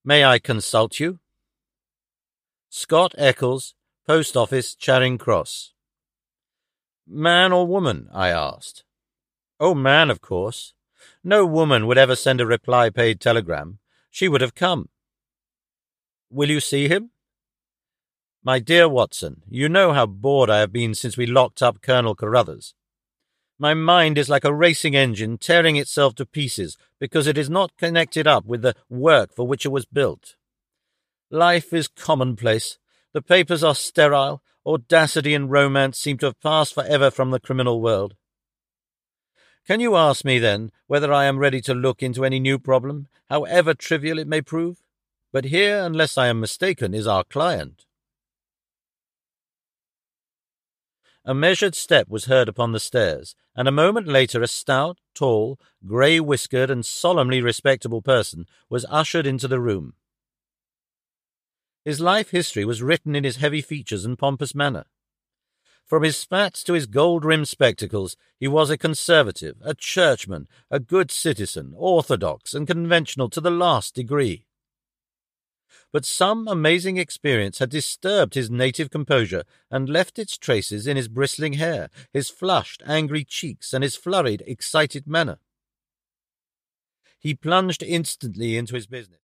May I consult you? Scott Eccles, Post Office, Charing Cross. Man or woman? I asked. Oh, man, of course. No woman would ever send a reply-paid telegram. She would have come. Will you see him? My dear Watson, you know how bored I have been since we locked up Colonel Carruthers. My mind is like a racing engine tearing itself to pieces because it is not connected up with the work for which it was built. Life is commonplace. The papers are sterile. Audacity and romance seem to have passed forever from the criminal world. Can you ask me, then, whether I am ready to look into any new problem, however trivial it may prove? But here, unless I am mistaken, is our client. A measured step was heard upon the stairs, and a moment later a stout, tall, grey-whiskered and solemnly respectable person was ushered into the room. His life history was written in his heavy features and pompous manner. From his spats to his gold-rimmed spectacles, he was a conservative, a churchman, a good citizen, orthodox and conventional to the last degree. But some amazing experience had disturbed his native composure and left its traces in his bristling hair, his flushed, angry cheeks, and his flurried, excited manner. He plunged instantly into his business.